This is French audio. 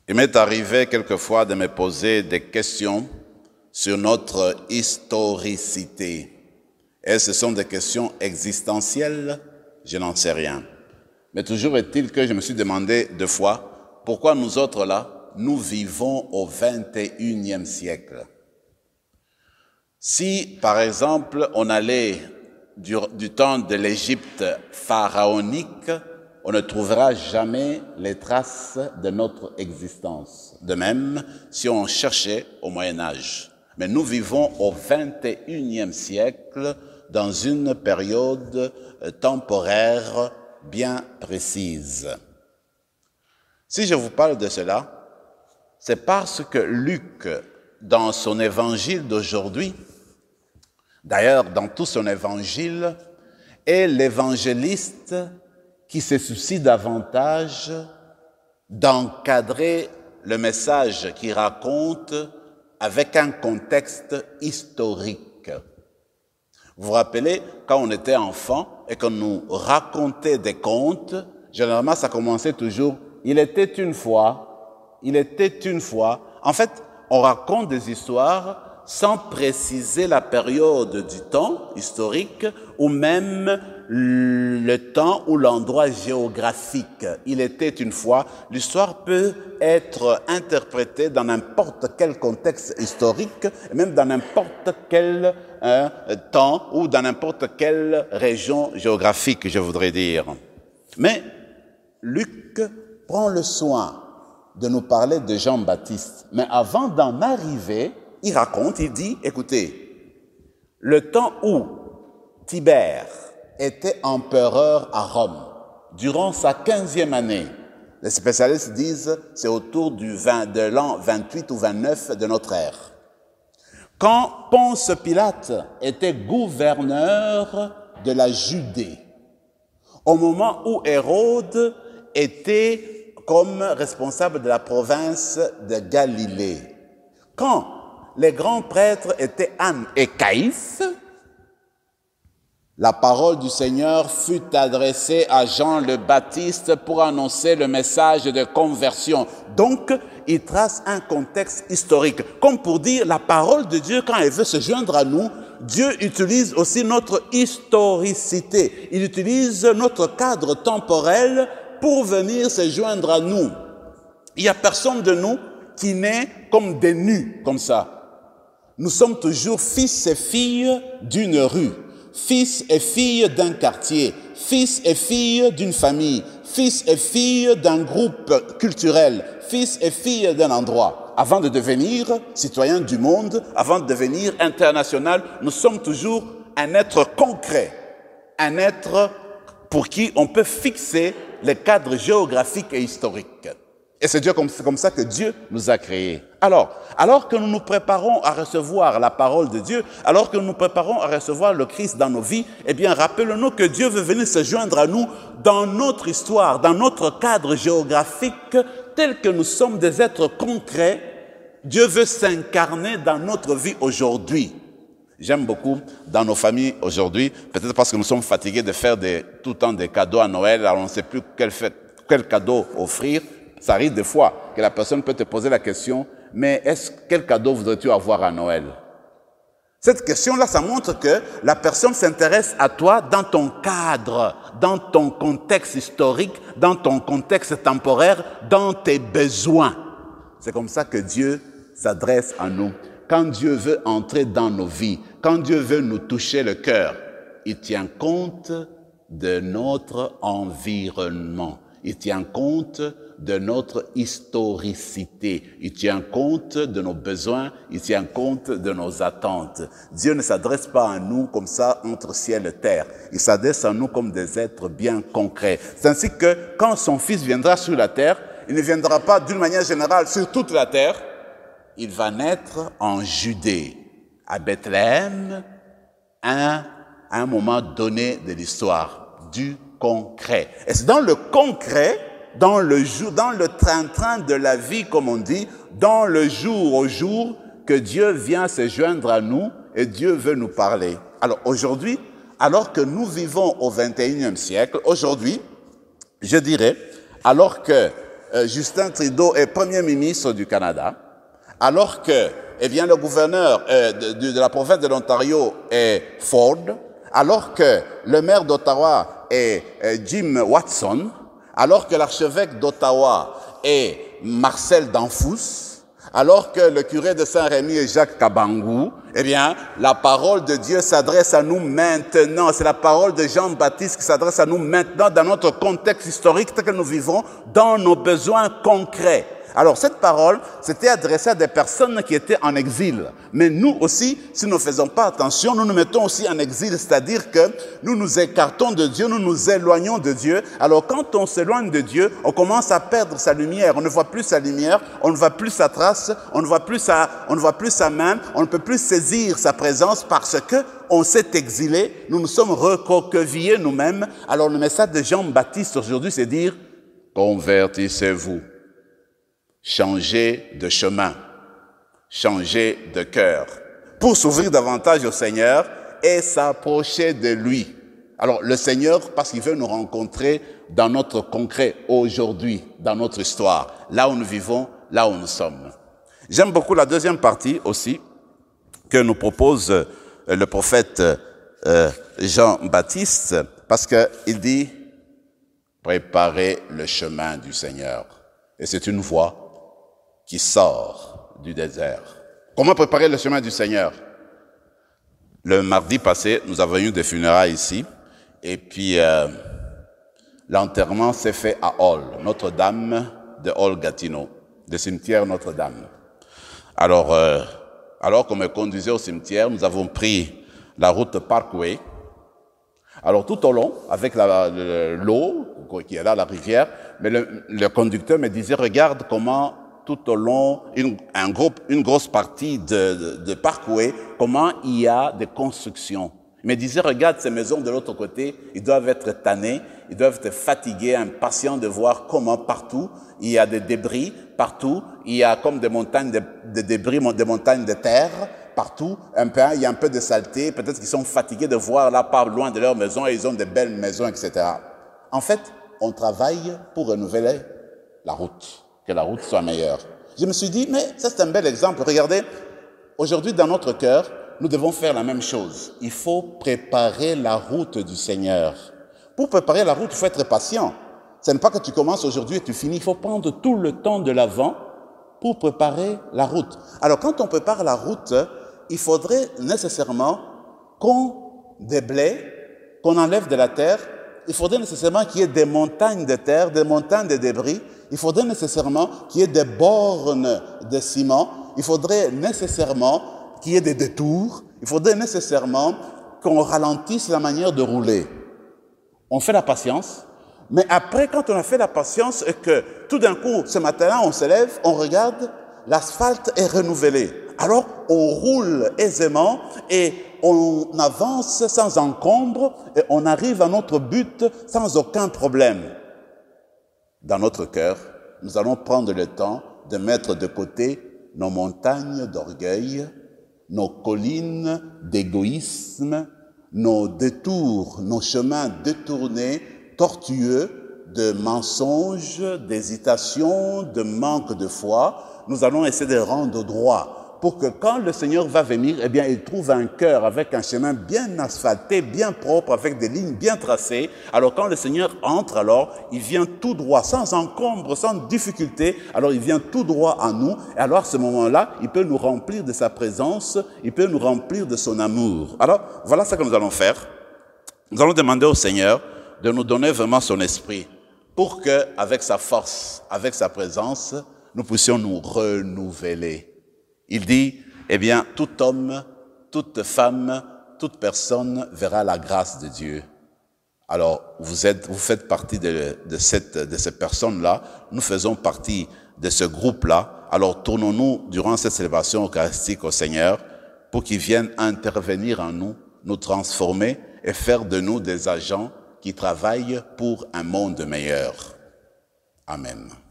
Il m'est arrivé quelquefois de me poser des questions sur notre historicité. Et ce sont des questions existentielles, je n'en sais rien. Mais toujours est-il que je me suis demandé deux fois, pourquoi nous autres là, nous vivons au 21e siècle? Si, par exemple, on allait du temps de l'Égypte pharaonique, on ne trouvera jamais les traces de notre existence. De même, si on cherchait au Moyen-Âge. Mais nous vivons au 21e siècle dans une période temporaire bien précise. Si je vous parle de cela, c'est parce que Luc, dans son évangile d'aujourd'hui, d'ailleurs dans tout son évangile, est l'évangéliste qui se soucie davantage d'encadrer le message qu'il raconte avec un contexte historique. Vous vous rappelez, quand on était enfant et qu'on nous racontait des contes, généralement ça commençait toujours « il était une fois », « il était une fois ». En fait, on raconte des histoires sans préciser la période du temps historique ou même le temps ou l'endroit géographique. Il était une fois. L'histoire peut être interprétée dans n'importe quel contexte historique, et même dans n'importe quel temps ou dans n'importe quelle région géographique, je voudrais dire. Mais Luc prend le soin de nous parler de Jean-Baptiste. Mais avant d'en arriver, il raconte, il dit, écoutez, le temps où Tibère était empereur à Rome, durant sa 15e année, les spécialistes disent c'est autour de l'an 28 ou 29 de notre ère. Quand Ponce Pilate était gouverneur de la Judée, au moment où Hérode était comme responsable de la province de Galilée, quand les grands prêtres étaient Anne et Caïphe, la parole du Seigneur fut adressée à Jean le Baptiste pour annoncer le message de conversion. Donc, il trace un contexte historique. Comme pour dire, la parole de Dieu, quand elle veut se joindre à nous, Dieu utilise aussi notre historicité. Il utilise notre cadre temporel pour venir se joindre à nous. Il n'y a personne de nous qui naît comme des nus, comme ça. Nous sommes toujours fils et filles d'une rue, fils et filles d'un quartier, fils et filles d'une famille, fils et filles d'un groupe culturel, fils et filles d'un endroit. Avant de devenir citoyens du monde, avant de devenir international, nous sommes toujours un être concret, un être pour qui on peut fixer les cadres géographiques et historiques. Et c'est Dieu comme ça que Dieu nous a créés. Alors que nous nous préparons à recevoir la parole de Dieu, alors que nous nous préparons à recevoir le Christ dans nos vies, eh bien, rappelons-nous que Dieu veut venir se joindre à nous dans notre histoire, dans notre cadre géographique, tel que nous sommes des êtres concrets. Dieu veut s'incarner dans notre vie aujourd'hui. J'aime beaucoup dans nos familles aujourd'hui, peut-être parce que nous sommes fatigués de faire tout le temps des cadeaux à Noël, alors on ne sait plus quel cadeau offrir. Ça arrive des fois que la personne peut te poser la question, mais quel cadeau voudrais-tu avoir à Noël? Cette question-là, ça montre que la personne s'intéresse à toi dans ton cadre, dans ton contexte historique, dans ton contexte temporaire, dans tes besoins. C'est comme ça que Dieu s'adresse à nous. Quand Dieu veut entrer dans nos vies, quand Dieu veut nous toucher le cœur, il tient compte de notre environnement. Il tient compte de notre historicité. Il tient compte de nos besoins. Il tient compte de nos attentes. Dieu ne s'adresse pas à nous comme ça entre ciel et terre. Il s'adresse à nous comme des êtres bien concrets. C'est ainsi que quand son Fils viendra sur la terre, il ne viendra pas d'une manière générale sur toute la terre. Il va naître en Judée, à Bethléem, à un moment donné de l'histoire, du concret. Et c'est dans le concret, dans le train-train de la vie, comme on dit, dans le jour au jour, que Dieu vient se joindre à nous et Dieu veut nous parler. Alors aujourd'hui, alors que nous vivons au 21e siècle, aujourd'hui, je dirais, alors que Justin Trudeau est Premier ministre du Canada, alors que le gouverneur de la province de l'Ontario est Ford, alors que le maire d'Ottawa est Jim Watson, alors que l'archevêque d'Ottawa est Marcel Danfous, alors que le curé de Saint-Rémy est Jacques Kabangou, la parole de Dieu s'adresse à nous maintenant. C'est la parole de Jean-Baptiste qui s'adresse à nous maintenant dans notre contexte historique tel que nous vivons, dans nos besoins concrets. Alors cette parole, c'était adressée à des personnes qui étaient en exil. Mais nous aussi, si nous ne faisons pas attention, nous nous mettons aussi en exil, c'est-à-dire que nous nous écartons de Dieu, nous nous éloignons de Dieu. Alors quand on s'éloigne de Dieu, on commence à perdre sa lumière. On ne voit plus sa lumière, on ne voit plus sa trace, on ne voit plus sa main, on ne peut plus saisir sa présence parce que on s'est exilé, nous nous sommes recroquevillés nous-mêmes. Alors le message de Jean-Baptiste aujourd'hui, c'est dire « Convertissez-vous ». Changer de chemin, changer de cœur, pour s'ouvrir davantage au Seigneur et s'approcher de lui. Alors le Seigneur, parce qu'il veut nous rencontrer dans notre concret, aujourd'hui, dans notre histoire, là où nous vivons, là où nous sommes. J'aime beaucoup la deuxième partie aussi, que nous propose le prophète Jean-Baptiste, parce qu'il dit « Préparez le chemin du Seigneur ». Et c'est une voix qui sort du désert. Comment préparer le chemin du Seigneur? Le mardi passé, nous avons eu des funérailles ici, et puis l'enterrement s'est fait à Hall, Notre-Dame de Hall-Gatineau, le cimetière Notre-Dame. Alors qu'on me conduisait au cimetière, nous avons pris la route Parkway. Alors tout au long, avec l'eau qui est là, la rivière, mais le conducteur me disait, regarde comment tout au long, une grosse partie de Parkway, comment il y a des constructions. Il me disait, regarde ces maisons de l'autre côté, ils doivent être tannés, ils doivent être fatigués, impatients de voir comment partout, il y a des débris, partout, il y a comme des montagnes de débris, des montagnes de terre, partout, il y a un peu de saleté, peut-être qu'ils sont fatigués de voir là, pas loin de leur maison, et ils ont de belles maisons, etc. En fait, on travaille pour renouveler la route, que la route soit meilleure. Je me suis dit, mais ça c'est un bel exemple. Regardez, aujourd'hui dans notre cœur, nous devons faire la même chose. Il faut préparer la route du Seigneur. Pour préparer la route, il faut être patient. Ce n'est pas que tu commences aujourd'hui et tu finis. Il faut prendre tout le temps de l'avant pour préparer la route. Alors quand on prépare la route, il faudrait nécessairement qu'on déblaye, qu'on enlève de la terre. Il faudrait nécessairement qu'il y ait des montagnes de terre, des montagnes de débris. Il faudrait nécessairement qu'il y ait des bornes de ciment. Il faudrait nécessairement qu'il y ait des détours. Il faudrait nécessairement qu'on ralentisse la manière de rouler. On fait la patience. Mais après, quand on a fait la patience et que tout d'un coup, ce matin-là, on se lève, on regarde, l'asphalte est renouvelé. Alors, on roule aisément et on avance sans encombre et on arrive à notre but sans aucun problème. Dans notre cœur, nous allons prendre le temps de mettre de côté nos montagnes d'orgueil, nos collines d'égoïsme, nos détours, nos chemins détournés, tortueux, de mensonges, d'hésitation, de manque de foi. Nous allons essayer de rendre droit pour que quand le Seigneur va venir, eh bien, il trouve un cœur avec un chemin bien asphalté, bien propre, avec des lignes bien tracées. Alors, quand le Seigneur entre, alors, il vient tout droit, sans encombre, sans difficulté. Alors, il vient tout droit à nous. Et alors, à ce moment-là, il peut nous remplir de sa présence, il peut nous remplir de son amour. Alors, voilà ce que nous allons faire. Nous allons demander au Seigneur de nous donner vraiment son esprit pour que, avec sa force, avec sa présence, nous puissions nous renouveler. Il dit, eh bien, tout homme, toute femme, toute personne verra la grâce de Dieu. Alors, vous faites partie de ces personnes-là. Nous faisons partie de ce groupe-là. Alors, tournons-nous durant cette célébration eucharistique au Seigneur pour qu'il vienne intervenir en nous, nous transformer et faire de nous des agents qui travaillent pour un monde meilleur. Amen.